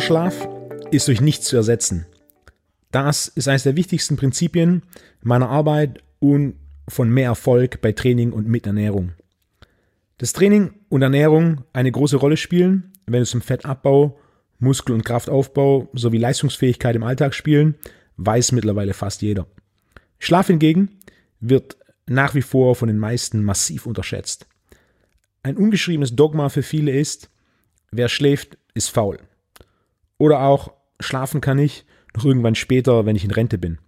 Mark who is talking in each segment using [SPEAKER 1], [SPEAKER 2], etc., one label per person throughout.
[SPEAKER 1] Guter Schlaf ist durch nichts zu ersetzen. Das ist eines der wichtigsten Prinzipien meiner Arbeit und von mehr Erfolg bei Training und mit Ernährung. Dass Training und Ernährung eine große Rolle spielen, wenn es um Fettabbau, Muskel- und Kraftaufbau sowie Leistungsfähigkeit im Alltag spielen, weiß mittlerweile fast jeder. Schlaf hingegen wird nach wie vor von den meisten massiv unterschätzt. Ein ungeschriebenes Dogma für viele ist, wer schläft, ist faul. Oder auch, schlafen kann ich noch irgendwann später, wenn ich in Rente bin.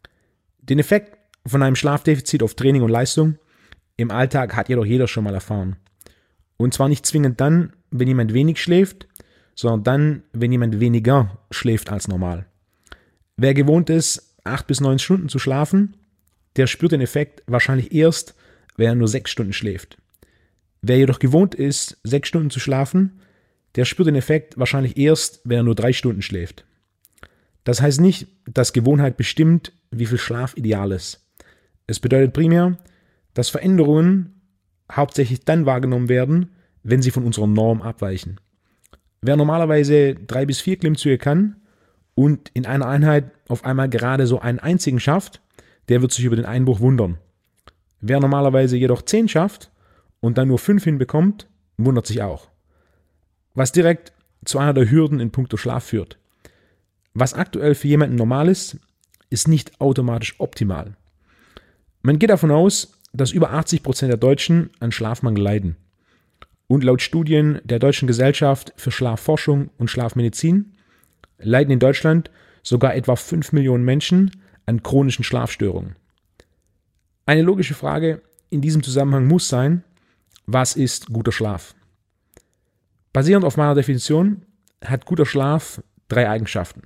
[SPEAKER 1] Den Effekt von einem Schlafdefizit auf Training und Leistung im Alltag hat jedoch jeder schon mal erfahren. Und zwar nicht zwingend dann, wenn jemand wenig schläft, sondern dann, wenn jemand weniger schläft als normal. Wer gewohnt ist, 8 bis 9 Stunden zu schlafen, der spürt den Effekt wahrscheinlich erst, wenn er nur 6 Stunden schläft. Wer jedoch gewohnt ist, 6 Stunden zu schlafen, der spürt den Effekt wahrscheinlich erst, wenn er nur 3 Stunden schläft. Das heißt nicht, dass Gewohnheit bestimmt, wie viel Schlaf ideal ist. Es bedeutet primär, dass Veränderungen hauptsächlich dann wahrgenommen werden, wenn sie von unserer Norm abweichen. Wer normalerweise 3 bis 4 Klimmzüge kann und in einer Einheit auf einmal gerade so einen einzigen schafft, der wird sich über den Einbruch wundern. Wer normalerweise jedoch 10 schafft und dann nur 5 hinbekommt, wundert sich auch. Was direkt zu einer der Hürden in puncto Schlaf führt. Was aktuell für jemanden normal ist, ist nicht automatisch optimal. Man geht davon aus, dass über 80% der Deutschen an Schlafmangel leiden. Und laut Studien der Deutschen Gesellschaft für Schlafforschung und Schlafmedizin leiden in Deutschland sogar etwa 5 Millionen Menschen an chronischen Schlafstörungen. Eine logische Frage in diesem Zusammenhang muss sein, was ist guter Schlaf? Basierend auf meiner Definition hat guter Schlaf 3 Eigenschaften.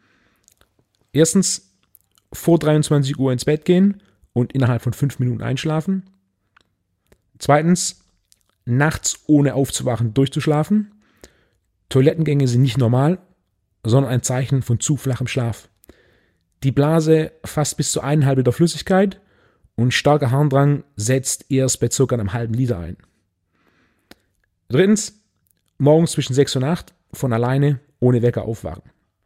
[SPEAKER 1] Erstens, vor 23 Uhr ins Bett gehen und innerhalb von 5 Minuten einschlafen. Zweitens, nachts ohne aufzuwachen durchzuschlafen. Toilettengänge sind nicht normal, sondern ein Zeichen von zu flachem Schlaf. Die Blase fasst bis zu 1,5 Liter Flüssigkeit und starker Harndrang setzt erst bei ca. einem halben Liter ein. Drittens, morgens zwischen 6 und 8 von alleine ohne Wecker aufwachen.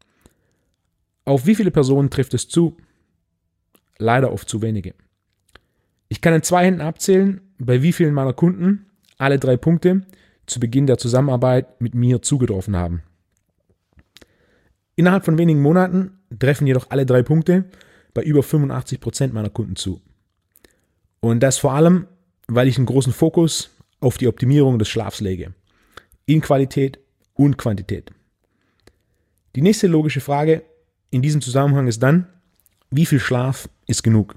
[SPEAKER 1] Auf wie viele Personen trifft es zu? Leider auf zu wenige. Ich kann in 2 Händen abzählen, bei wie vielen meiner Kunden alle 3 Punkte zu Beginn der Zusammenarbeit mit mir zugetroffen haben. Innerhalb von wenigen Monaten treffen jedoch alle 3 Punkte bei über 85% meiner Kunden zu. Und das vor allem, weil ich einen großen Fokus auf die Optimierung des Schlafs lege. In Qualität und Quantität. Die nächste logische Frage in diesem Zusammenhang ist dann, wie viel Schlaf ist genug?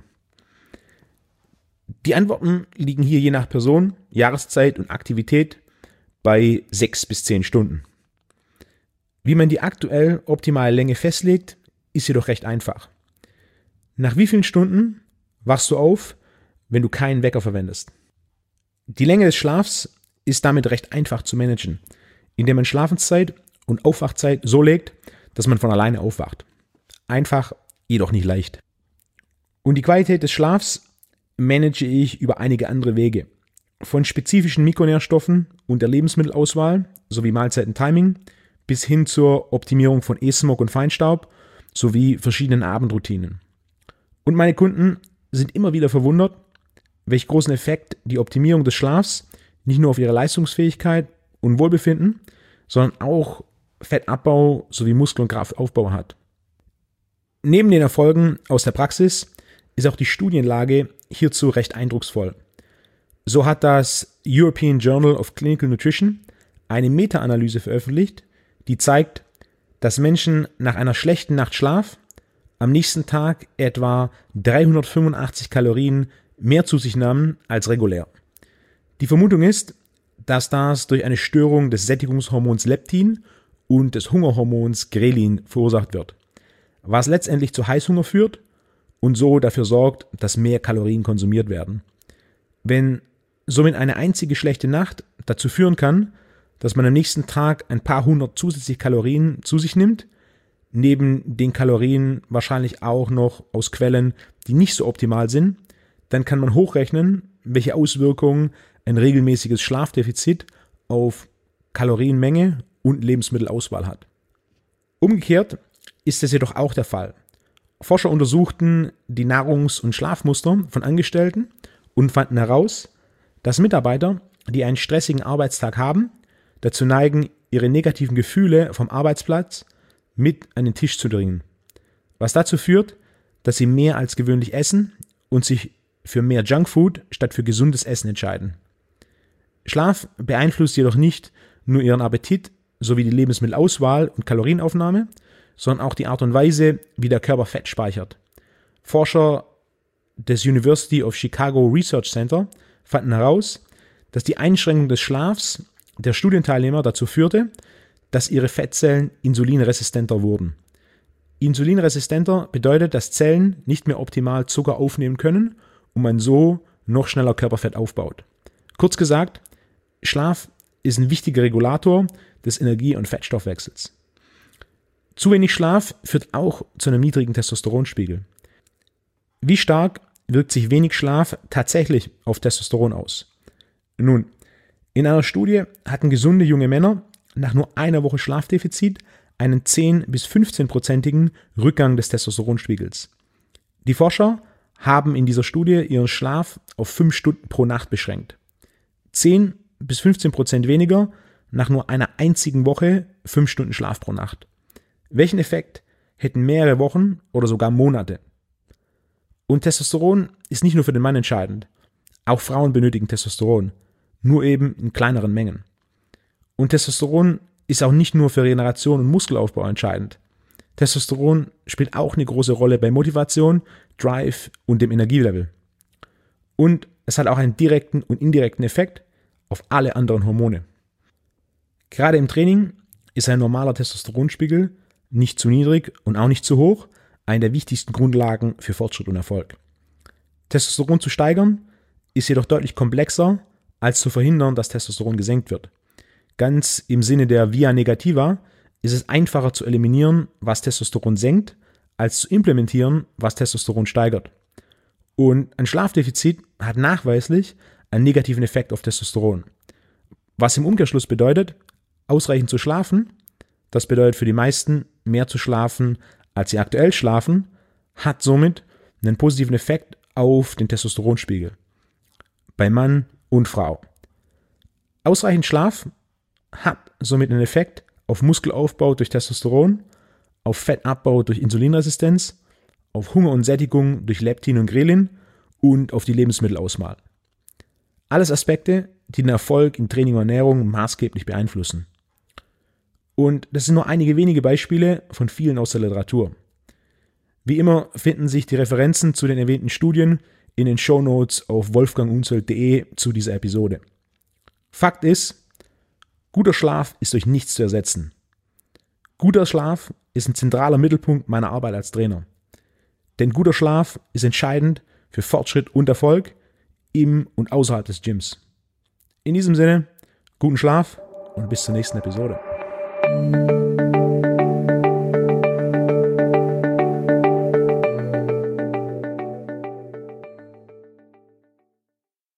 [SPEAKER 1] Die Antworten liegen hier je nach Person, Jahreszeit und Aktivität bei 6 bis 10 Stunden. Wie man die aktuell optimale Länge festlegt, ist jedoch recht einfach. Nach wie vielen Stunden wachst du auf, wenn du keinen Wecker verwendest? Die Länge des Schlafs ist damit recht einfach zu managen, indem man Schlafenszeit und Aufwachzeit so legt, dass man von alleine aufwacht. Einfach, jedoch nicht leicht. Und die Qualität des Schlafs manage ich über einige andere Wege. Von spezifischen Mikronährstoffen und der Lebensmittelauswahl sowie Mahlzeiten-Timing bis hin zur Optimierung von E-Smog und Feinstaub sowie verschiedenen Abendroutinen. Und meine Kunden sind immer wieder verwundert, welch großen Effekt die Optimierung des Schlafs nicht nur auf ihre Leistungsfähigkeit und Wohlbefinden, sondern auch Fettabbau sowie Muskel- und Kraftaufbau hat. Neben den Erfolgen aus der Praxis ist auch die Studienlage hierzu recht eindrucksvoll. So hat das European Journal of Clinical Nutrition eine Meta-Analyse veröffentlicht, die zeigt, dass Menschen nach einer schlechten Nacht Schlaf am nächsten Tag etwa 385 Kalorien mehr zu sich nahmen als regulär. Die Vermutung ist, dass das durch eine Störung des Sättigungshormons Leptin und des Hungerhormons Grelin verursacht wird, was letztendlich zu Heißhunger führt und so dafür sorgt, dass mehr Kalorien konsumiert werden. Wenn somit eine einzige schlechte Nacht dazu führen kann, dass man am nächsten Tag ein paar hundert zusätzliche Kalorien zu sich nimmt, neben den Kalorien wahrscheinlich auch noch aus Quellen, die nicht so optimal sind, dann kann man hochrechnen, welche Auswirkungen ein regelmäßiges Schlafdefizit auf Kalorienmenge und Lebensmittelauswahl hat. Umgekehrt ist es jedoch auch der Fall. Forscher untersuchten die Nahrungs- und Schlafmuster von Angestellten und fanden heraus, dass Mitarbeiter, die einen stressigen Arbeitstag haben, dazu neigen, ihre negativen Gefühle vom Arbeitsplatz mit an den Tisch zu bringen, was dazu führt, dass sie mehr als gewöhnlich essen und sich für mehr Junkfood statt für gesundes Essen entscheiden. Schlaf beeinflusst jedoch nicht nur ihren Appetit sowie die Lebensmittelauswahl und Kalorienaufnahme, sondern auch die Art und Weise, wie der Körper Fett speichert. Forscher des University of Chicago Research Center fanden heraus, dass die Einschränkung des Schlafs der Studienteilnehmer dazu führte, dass ihre Fettzellen insulinresistenter wurden. Insulinresistenter bedeutet, dass Zellen nicht mehr optimal Zucker aufnehmen können und man so noch schneller Körperfett aufbaut. Kurz gesagt, Schlaf ist ein wichtiger Regulator des Energie- und Fettstoffwechsels. Zu wenig Schlaf führt auch zu einem niedrigen Testosteronspiegel. Wie stark wirkt sich wenig Schlaf tatsächlich auf Testosteron aus? Nun, in einer Studie hatten gesunde junge Männer nach nur einer Woche Schlafdefizit einen 10- bis 15-prozentigen Rückgang des Testosteronspiegels. Die Forscher haben in dieser Studie ihren Schlaf auf 5 Stunden pro Nacht beschränkt. 10 bis 15% weniger nach nur einer einzigen Woche 5 Stunden Schlaf pro Nacht. Welchen Effekt hätten mehrere Wochen oder sogar Monate? Und Testosteron ist nicht nur für den Mann entscheidend. Auch Frauen benötigen Testosteron, nur eben in kleineren Mengen. Und Testosteron ist auch nicht nur für Regeneration und Muskelaufbau entscheidend. Testosteron spielt auch eine große Rolle bei Motivation, Drive und dem Energielevel. Und es hat auch einen direkten und indirekten Effekt auf alle anderen Hormone. Gerade im Training ist ein normaler Testosteronspiegel nicht zu niedrig und auch nicht zu hoch, eine der wichtigsten Grundlagen für Fortschritt und Erfolg. Testosteron zu steigern ist jedoch deutlich komplexer, als zu verhindern, dass Testosteron gesenkt wird. Ganz im Sinne der Via Negativa ist es einfacher zu eliminieren, was Testosteron senkt, als zu implementieren, was Testosteron steigert. Und ein Schlafdefizit hat nachweislich einen negativen Effekt auf Testosteron. Was im Umkehrschluss bedeutet, ausreichend zu schlafen, das bedeutet für die meisten, mehr zu schlafen, als sie aktuell schlafen, hat somit einen positiven Effekt auf den Testosteronspiegel. Bei Mann und Frau. Ausreichend Schlaf hat somit einen Effekt auf Muskelaufbau durch Testosteron, auf Fettabbau durch Insulinresistenz, auf Hunger und Sättigung durch Leptin und Grelin und auf die Lebensmittelauswahl. Alles Aspekte, die den Erfolg in Training und Ernährung maßgeblich beeinflussen. Und das sind nur einige wenige Beispiele von vielen aus der Literatur. Wie immer finden sich die Referenzen zu den erwähnten Studien in den Shownotes auf wolfgangunzelt.de zu dieser Episode. Fakt ist, guter Schlaf ist durch nichts zu ersetzen. Guter Schlaf ist ein zentraler Mittelpunkt meiner Arbeit als Trainer. Denn guter Schlaf ist entscheidend für Fortschritt und Erfolg im und außerhalb des Gyms. In diesem Sinne, guten Schlaf und bis zur nächsten Episode.